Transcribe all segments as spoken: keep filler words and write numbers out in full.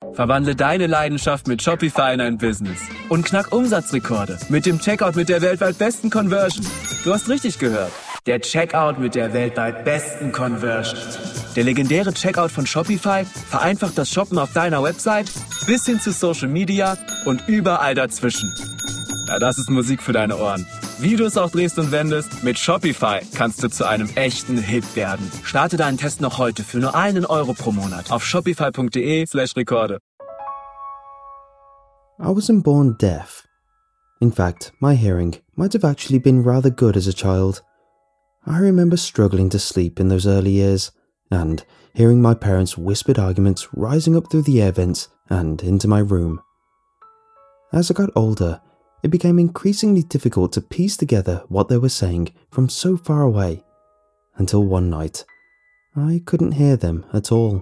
Verwandle deine Leidenschaft mit Shopify in ein Business und knack Umsatzrekorde mit dem Checkout mit der weltweit besten Conversion. Du hast richtig gehört. Der Checkout mit der weltweit besten Conversion. Der legendäre Checkout von Shopify vereinfacht das Shoppen auf deiner Website bis hin zu Social Media und überall dazwischen. Ja, das ist Musik für deine Ohren. Wie du es auch drehst und wendest, mit Shopify kannst du zu einem echten Hit werden. Starte deinen Test noch heute für nur einen Euro pro Monat auf shopify.de slash Rekorde. I wasn't born deaf. In fact, my hearing might have actually been rather good as a child. I remember struggling to sleep in those early years, and hearing my parents' whispered arguments rising up through the air vents and into my room. As I got older, it became increasingly difficult to piece together what they were saying from so far away, until one night, I couldn't hear them at all.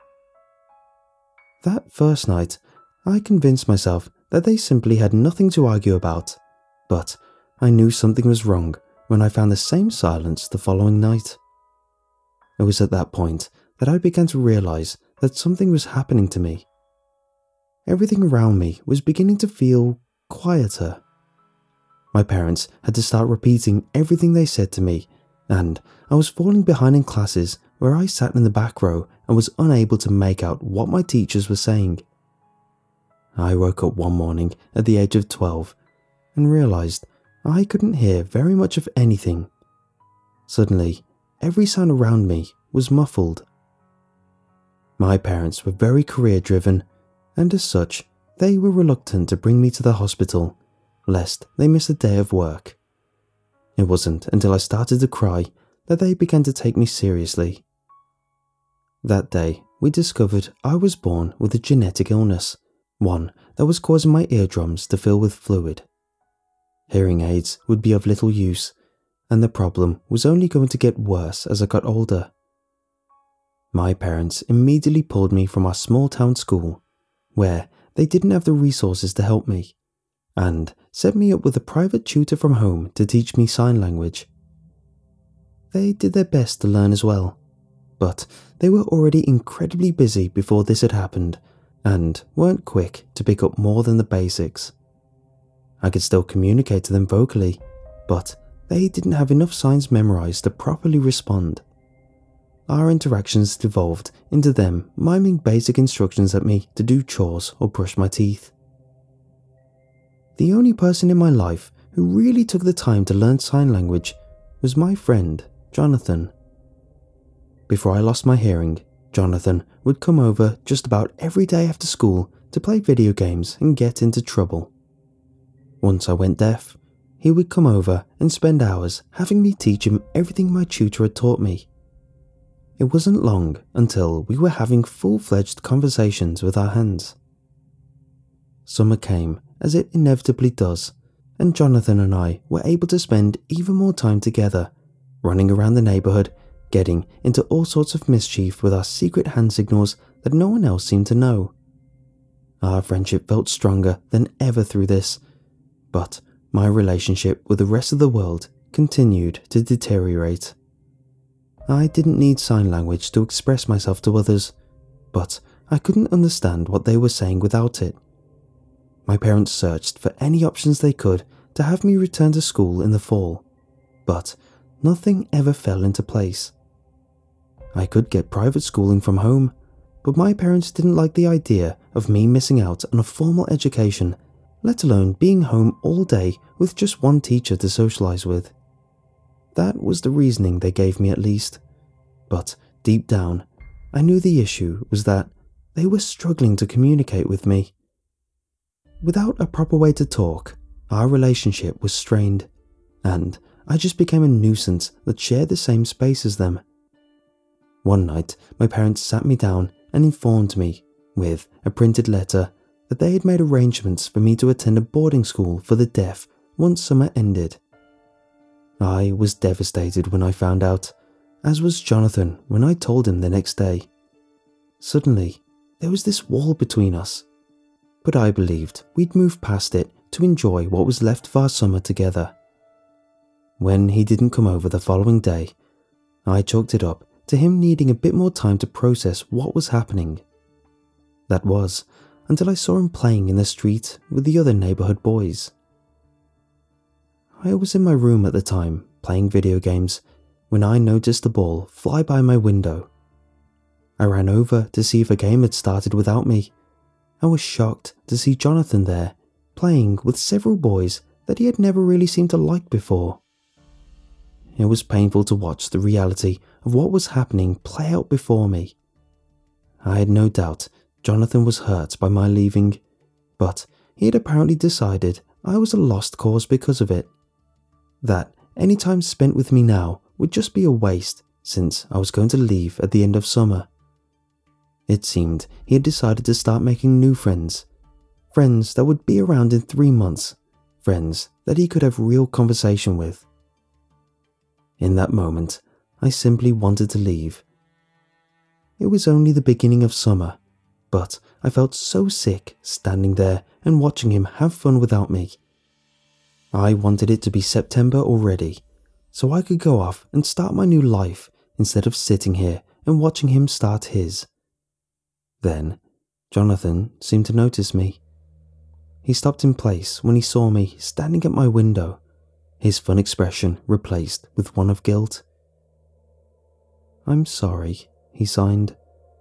That first night, I convinced myself that they simply had nothing to argue about, but I knew something was wrong when I found the same silence the following night. It was at that point that I began to realize that something was happening to me. Everything around me was beginning to feel quieter. My parents had to start repeating everything they said to me, and I was falling behind in classes where I sat in the back row and was unable to make out what my teachers were saying. I woke up one morning at the age of twelve and realized I couldn't hear very much of anything. Suddenly, every sound around me was muffled. My parents were very career-driven, and as such, they were reluctant to bring me to the hospital, lest they miss a day of work. It wasn't until I started to cry that they began to take me seriously. That day, we discovered I was born with a genetic illness, one that was causing my eardrums to fill with fluid. Hearing aids would be of little use, and the problem was only going to get worse as I got older. My parents immediately pulled me from our small town school, where they didn't have the resources to help me, and set me up with a private tutor from home to teach me sign language. They did their best to learn as well, but they were already incredibly busy before this had happened, and weren't quick to pick up more than the basics. I could still communicate to them vocally, but they didn't have enough signs memorized to properly respond. Our interactions devolved into them miming basic instructions at me to do chores or brush my teeth. The only person in my life who really took the time to learn sign language was my friend, Jonathan. Before I lost my hearing, Jonathan would come over just about every day after school to play video games and get into trouble. Once I went deaf, he would come over and spend hours having me teach him everything my tutor had taught me. It wasn't long until we were having full-fledged conversations with our hands. Summer came, as it inevitably does, and Jonathan and I were able to spend even more time together, running around the neighbourhood, getting into all sorts of mischief with our secret hand signals that no one else seemed to know. Our friendship felt stronger than ever through this, but my relationship with the rest of the world continued to deteriorate. I didn't need sign language to express myself to others, but I couldn't understand what they were saying without it. My parents searched for any options they could to have me return to school in the fall, but nothing ever fell into place. I could get private schooling from home, but my parents didn't like the idea of me missing out on a formal education, let alone being home all day with just one teacher to socialize with. That was the reasoning they gave me at least, but deep down, I knew the issue was that they were struggling to communicate with me. Without a proper way to talk, our relationship was strained, and I just became a nuisance that shared the same space as them. One night, my parents sat me down and informed me, with a printed letter, that they had made arrangements for me to attend a boarding school for the deaf once summer ended. I was devastated when I found out, as was Jonathan when I told him the next day. Suddenly, there was this wall between us, but I believed we'd move past it to enjoy what was left of our summer together. When he didn't come over the following day, I chalked it up to him needing a bit more time to process what was happening. That was, until I saw him playing in the street with the other neighborhood boys. I was in my room at the time, playing video games, when I noticed a ball fly by my window. I ran over to see if a game had started without me. I was shocked to see Jonathan there, playing with several boys that he had never really seemed to like before. It was painful to watch the reality of what was happening play out before me. I had no doubt Jonathan was hurt by my leaving, but he had apparently decided I was a lost cause because of it. That any time spent with me now would just be a waste, since I was going to leave at the end of summer. It seemed he had decided to start making new friends, friends that would be around in three months, friends that he could have real conversation with. In that moment, I simply wanted to leave. It was only the beginning of summer, but I felt so sick standing there and watching him have fun without me. I wanted it to be September already, so I could go off and start my new life instead of sitting here and watching him start his. Then, Jonathan seemed to notice me. He stopped in place when he saw me standing at my window, his fun expression replaced with one of guilt. "I'm sorry," he signed.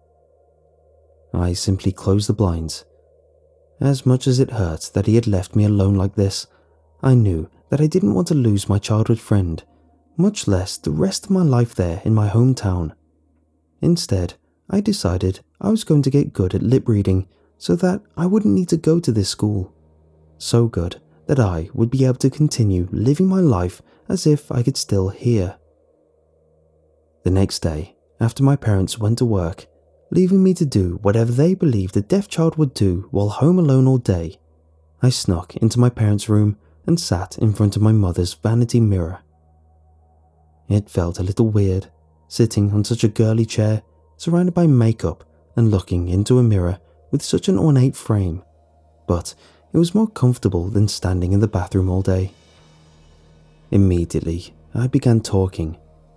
I simply closed the blinds. As much as it hurt that he had left me alone like this, I knew that I didn't want to lose my childhood friend, much less the rest of my life there in my hometown. Instead, I decided I was going to get good at lip reading so that I wouldn't need to go to this school. So good that I would be able to continue living my life as if I could still hear. The next day, after my parents went to work, leaving me to do whatever they believed a deaf child would do while home alone all day, I snuck into my parents' room and sat in front of my mother's vanity mirror. It felt a little weird, sitting on such a girly chair, surrounded by makeup and looking into a mirror with such an ornate frame, but it was more comfortable than standing in the bathroom all day. Immediately, I began talking.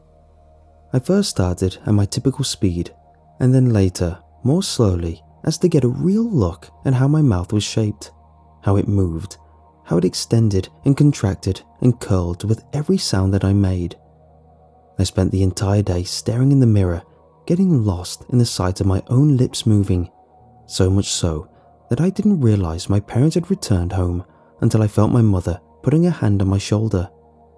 I first started at my typical speed, and then later, more slowly, as to get a real look at how my mouth was shaped, how it moved, how it extended and contracted and curled with every sound that I made. I spent the entire day staring in the mirror, getting lost in the sight of my own lips moving, so much so that I didn't realize my parents had returned home until I felt my mother putting a hand on my shoulder.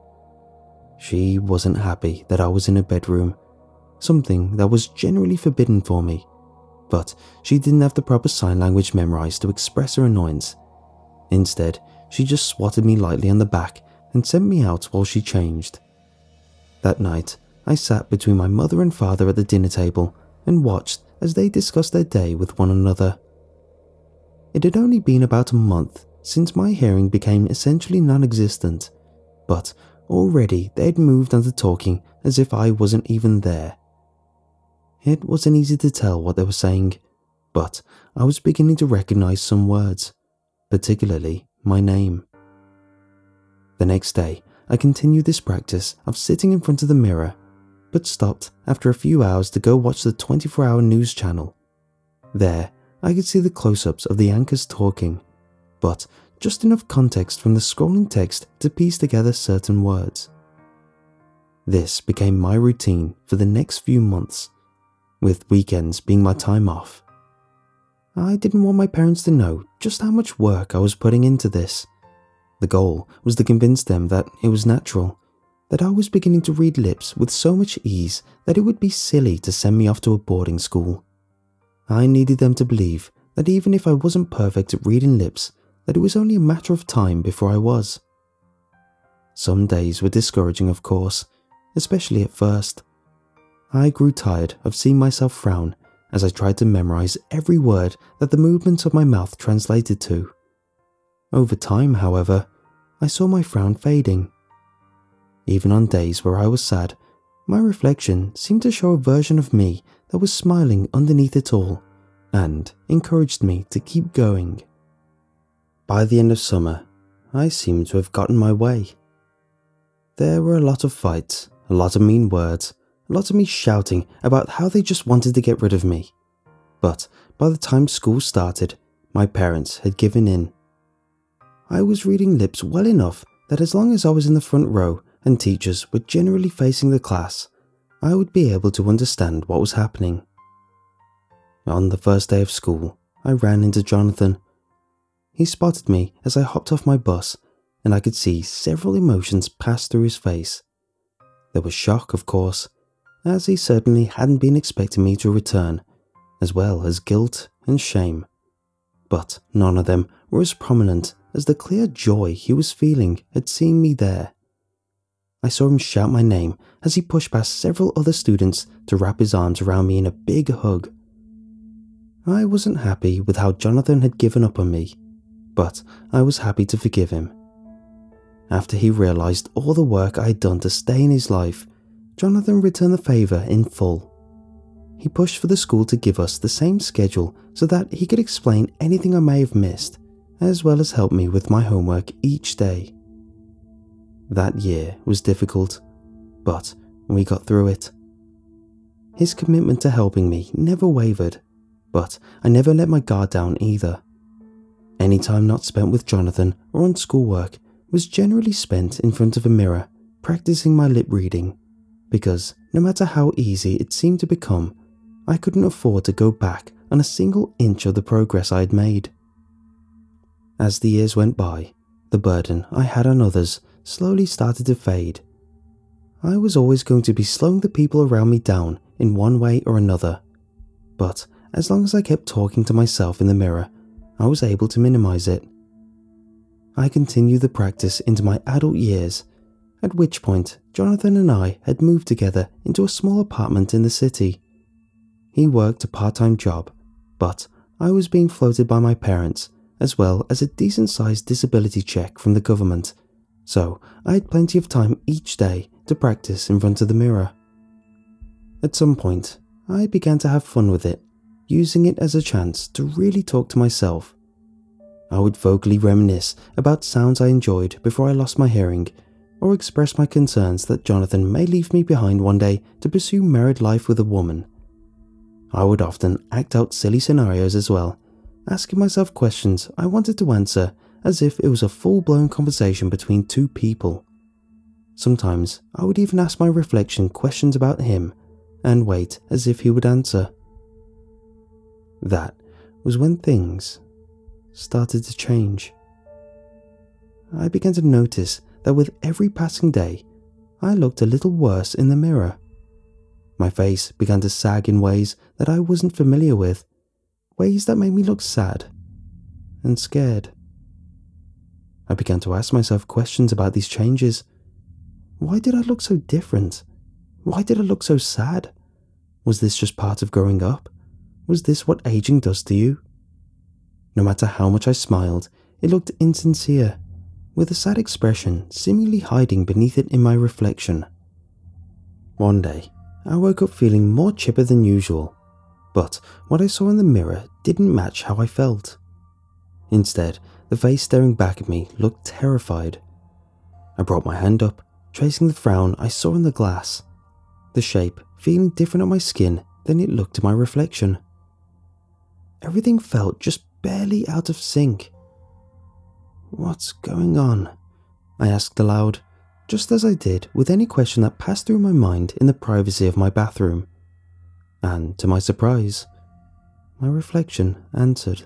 She wasn't happy that I was in her bedroom, something that was generally forbidden for me, but she didn't have the proper sign language memorized to express her annoyance. Instead, she just swatted me lightly on the back and sent me out while she changed. That night, I sat between my mother and father at the dinner table and watched as they discussed their day with one another. It had only been about a month since my hearing became essentially non-existent, but already they had moved on to talking as if I wasn't even there. It wasn't easy to tell what they were saying, but I was beginning to recognize some words, particularly my name. The next day, I continued this practice of sitting in front of the mirror, but stopped after a few hours to go watch the twenty-four hour news channel. There, I could see the close-ups of the anchors talking, but just enough context from the scrolling text to piece together certain words. This became my routine for the next few months, with weekends being my time off. I didn't want my parents to know just how much work I was putting into this. The goal was to convince them that it was natural, that I was beginning to read lips with so much ease that it would be silly to send me off to a boarding school. I needed them to believe that even if I wasn't perfect at reading lips, that it was only a matter of time before I was. Some days were discouraging, of course, especially at first. I grew tired of seeing myself frown as I tried to memorize every word that the movements of my mouth translated to. Over time, however, I saw my frown fading. Even on days where I was sad, my reflection seemed to show a version of me that was smiling underneath it all and encouraged me to keep going. By the end of summer, I seemed to have gotten my way. There were a lot of fights, a lot of mean words, a lot of me shouting about how they just wanted to get rid of me. but by the time school started, my parents had given in. I was reading lips well enough that as long as I was in the front row and teachers were generally facing the class, I would be able to understand what was happening. On the first day of school, I ran into Jonathan. He spotted me as I hopped off my bus, and I could see several emotions pass through his face. There was shock, of course, as he certainly hadn't been expecting me to return, as well as guilt and shame. But none of them were as prominent as the clear joy he was feeling at seeing me there. I saw him shout my name as he pushed past several other students to wrap his arms around me in a big hug. I wasn't happy with how Jonathan had given up on me, but I was happy to forgive him. After he realised all the work I had done to stay in his life, Jonathan returned the favour in full. He pushed for the school to give us the same schedule so that he could explain anything I may have missed, as well as help me with my homework each day. That year was difficult, but we got through it. His commitment to helping me never wavered, but I never let my guard down either. Any time not spent with Jonathan or on schoolwork was generally spent in front of a mirror, practicing my lip reading, because no matter how easy it seemed to become, I couldn't afford to go back on a single inch of the progress I had made. As the years went by, the burden I had on others slowly started to fade. I was always going to be slowing the people around me down in one way or another, but as long as I kept talking to myself in the mirror, I was able to minimize it. I continued the practice into my adult years, at which point Jonathan and I had moved together into a small apartment in the city. He worked a part-time job, but I was being floated by my parents, as well as a decent-sized disability check from the government, so I had plenty of time each day to practice in front of the mirror. At some point, I began to have fun with it, using it as a chance to really talk to myself. I would vocally reminisce about sounds I enjoyed before I lost my hearing, or express my concerns that Jonathan may leave me behind one day to pursue married life with a woman. I would often act out silly scenarios as well, asking myself questions I wanted to answer as if it was a full-blown conversation between two people. Sometimes I would even ask my reflection questions about him and wait as if he would answer. That was when things started to change. I began to notice that with every passing day, I looked a little worse in the mirror. My face began to sag in ways that I wasn't familiar with, ways that made me look sad and scared. I began to ask myself questions about these changes. Why did I look so different? Why did I look so sad? Was this just part of growing up? Was this what aging does to you? No matter how much I smiled, it looked insincere, with a sad expression seemingly hiding beneath it in my reflection. One day, I woke up feeling more chipper than usual, but what I saw in the mirror didn't match how I felt. Instead, the face staring back at me looked terrified. I brought my hand up, tracing the frown I saw in the glass, the shape feeling different on my skin than it looked to my reflection. Everything felt just barely out of sync. "What's going on?" I asked aloud, just as I did with any question that passed through my mind in the privacy of my bathroom. And to my surprise, my reflection answered.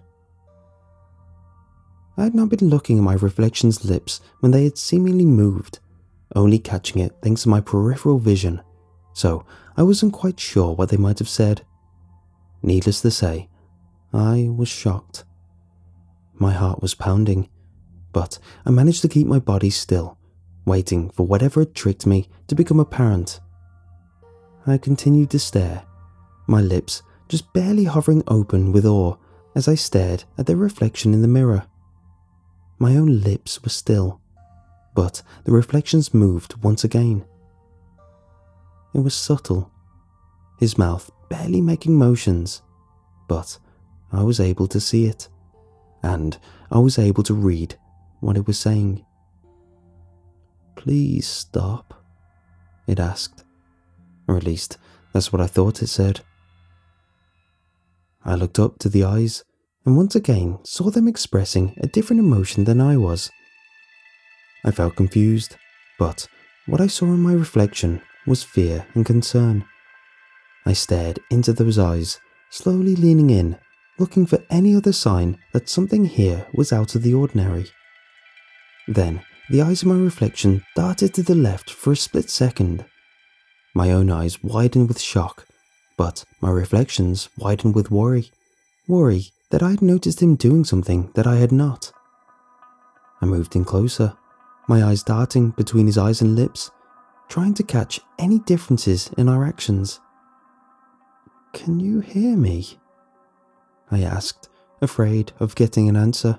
I had not been looking at my reflection's lips when they had seemingly moved, only catching it thanks to my peripheral vision, so I wasn't quite sure what they might have said. Needless to say, I was shocked. My heart was pounding, but I managed to keep my body still, waiting for whatever had tricked me to become apparent. I continued to stare, my lips just barely hovering open with awe as I stared at their reflection in the mirror. My own lips were still, but the reflections moved once again. It was subtle, his mouth barely making motions, but I was able to see it, and I was able to read what it was saying. "Please stop," it asked, or at least that's what I thought it said. I looked up to the eyes and once again saw them expressing a different emotion than I was. I felt confused, but what I saw in my reflection was fear and concern. I stared into those eyes, slowly leaning in, looking for any other sign that something here was out of the ordinary. Then, the eyes of my reflection darted to the left for a split second. My own eyes widened with shock, but my reflections widened with worry. Worry that I had noticed him doing something that I had not. I moved in closer, my eyes darting between his eyes and lips, trying to catch any differences in our actions. "Can you hear me?" I asked, afraid of getting an answer.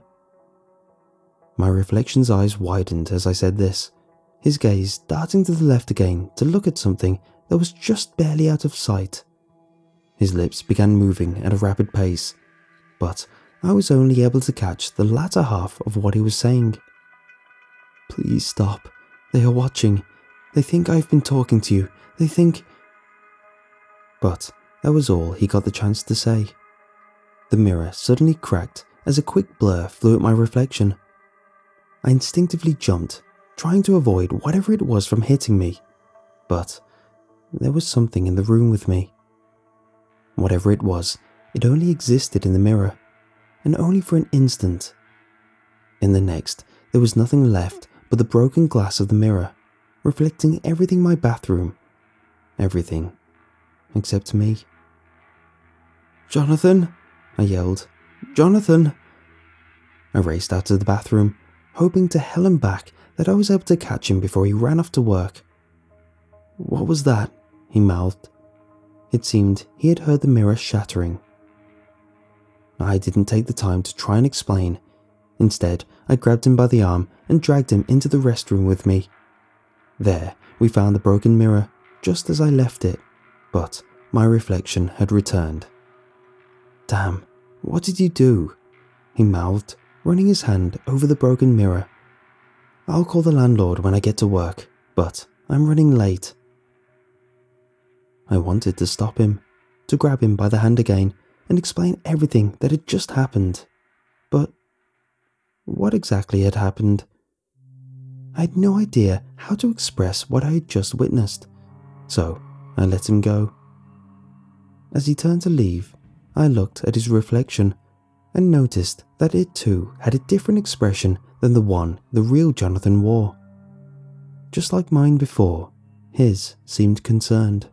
My reflection's eyes widened as I said this, his gaze darting to the left again to look at something that was just barely out of sight. His lips began moving at a rapid pace, but I was only able to catch the latter half of what he was saying. "Please stop. They are watching. They think I've been talking to you. They think..." But that was all he got the chance to say. The mirror suddenly cracked as a quick blur flew at my reflection. I instinctively jumped, trying to avoid whatever it was from hitting me, but there was something in the room with me. Whatever it was, it only existed in the mirror, and only for an instant. In the next, there was nothing left but the broken glass of the mirror, reflecting everything in my bathroom. Everything, except me. "Jonathan!" I yelled. "Jonathan!" I raced out of the bathroom, hoping to hell and back that I was able to catch him before he ran off to work. "What was that?" he mouthed. It seemed he had heard the mirror shattering. I didn't take the time to try and explain. Instead, I grabbed him by the arm and dragged him into the restroom with me. There, we found the broken mirror, just as I left it, but my reflection had returned. "Damn, what did you do?" he mouthed, running his hand over the broken mirror. "I'll call the landlord when I get to work, but I'm running late." I wanted to stop him, to grab him by the hand again and explain everything that had just happened. But what exactly had happened? I had no idea how to express what I had just witnessed, so I let him go. As he turned to leave, I looked at his reflection and noticed that it too had a different expression than the one the real Jonathan wore. Just like mine before, his seemed concerned.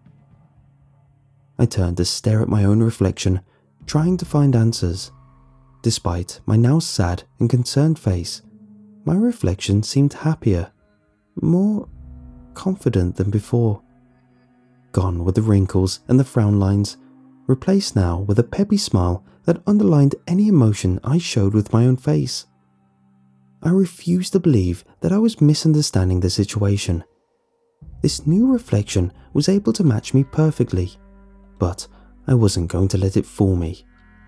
I turned to stare at my own reflection, trying to find answers. Despite my now sad and concerned face, my reflection seemed happier, more confident than before. Gone were the wrinkles and the frown lines, replaced now with a peppy smile that underlined any emotion I showed with my own face. I refused to believe that I was misunderstanding the situation. This new reflection was able to match me perfectly, but I wasn't going to let it fool me.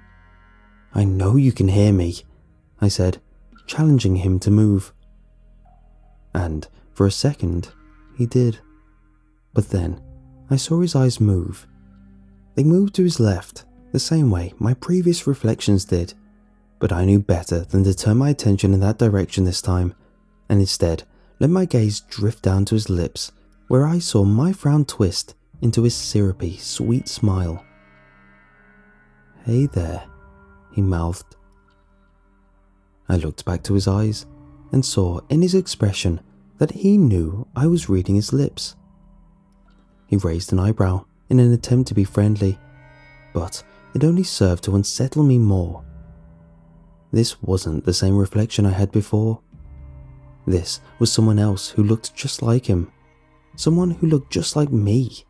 "I know you can hear me," I said, challenging him to move. And for a second, he did. But then I saw his eyes move. They moved to his left, the same way my previous reflections did, but I knew better than to turn my attention in that direction this time, and instead let my gaze drift down to his lips, where I saw my frown twist into his syrupy, sweet smile. "Hey there," he mouthed. I looked back to his eyes and saw in his expression that he knew I was reading his lips. He raised an eyebrow in an attempt to be friendly, but it only served to unsettle me more. This wasn't the same reflection I had before. This was someone else who looked just like him, someone who looked just like me.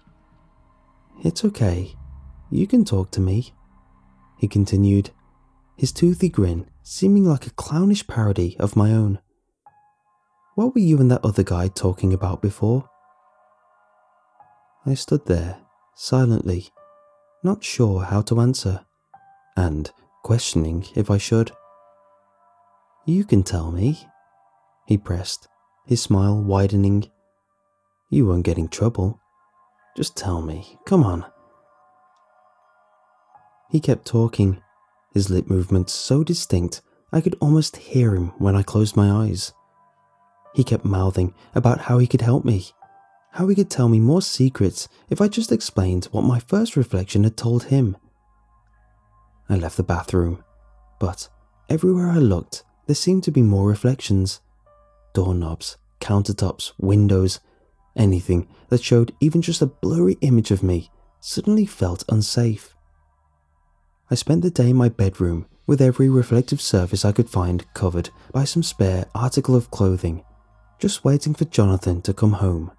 "It's okay, you can talk to me," he continued, his toothy grin seeming like a clownish parody of my own. "What were you and that other guy talking about before?" I stood there, silently, not sure how to answer, and questioning if I should. "You can tell me," he pressed, his smile widening. "You won't get in trouble. Just tell me, come on." He kept talking, his lip movements so distinct I could almost hear him when I closed my eyes. He kept mouthing about how he could help me, how he could tell me more secrets if I just explained what my first reflection had told him. I left the bathroom, but everywhere I looked, there seemed to be more reflections. Doorknobs, countertops, windows, anything that showed even just a blurry image of me suddenly felt unsafe. I spent the day in my bedroom with every reflective surface I could find covered by some spare article of clothing, just waiting for Jonathan to come home.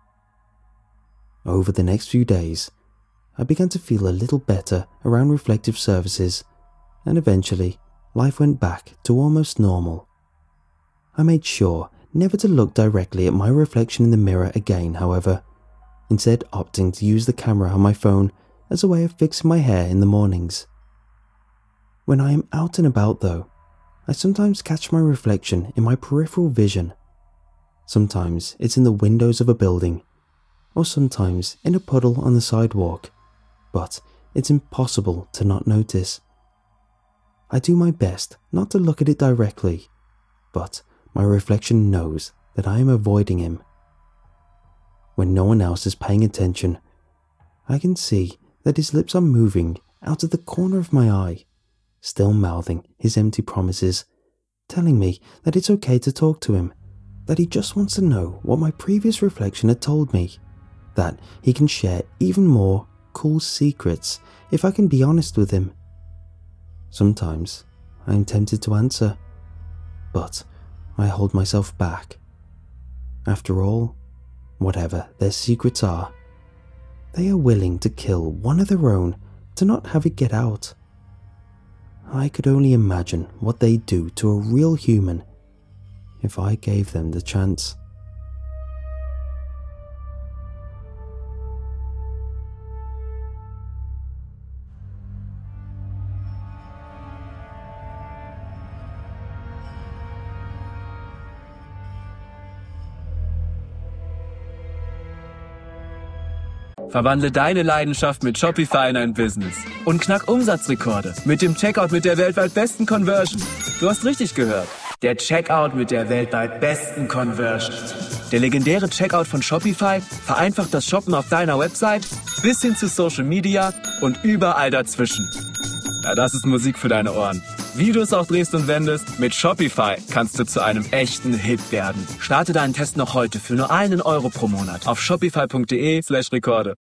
Over the next few days, I began to feel a little better around reflective surfaces, and eventually life went back to almost normal. I made sure never to look directly at my reflection in the mirror again, however, instead opting to use the camera on my phone as a way of fixing my hair in the mornings. When I am out and about though, I sometimes catch my reflection in my peripheral vision. Sometimes it's in the windows of a building, or sometimes in a puddle on the sidewalk, but it's impossible to not notice. I do my best not to look at it directly, but my reflection knows that I am avoiding him. When no one else is paying attention, I can see that his lips are moving out of the corner of my eye, still mouthing his empty promises, telling me that it's okay to talk to him, that he just wants to know what my previous reflection had told me, that he can share even more cool secrets if I can be honest with him. Sometimes I am tempted to answer, but I hold myself back. After all, whatever their secrets are, they are willing to kill one of their own to not have it get out. I could only imagine what they'd do to a real human if I gave them the chance. Verwandle deine Leidenschaft mit Shopify in ein Business und knack Umsatzrekorde mit dem Checkout mit der weltweit besten Conversion. Du hast richtig gehört. Der Checkout mit der weltweit besten Conversion. Der legendäre Checkout von Shopify vereinfacht das Shoppen auf deiner Website bis hin zu Social Media und überall dazwischen. Ja, das ist Musik für deine Ohren. Wie du es auch drehst und wendest, mit Shopify kannst du zu einem echten Hit werden. Starte deinen Test noch heute für nur einen Euro pro Monat auf shopify punkt de slash Rekorde.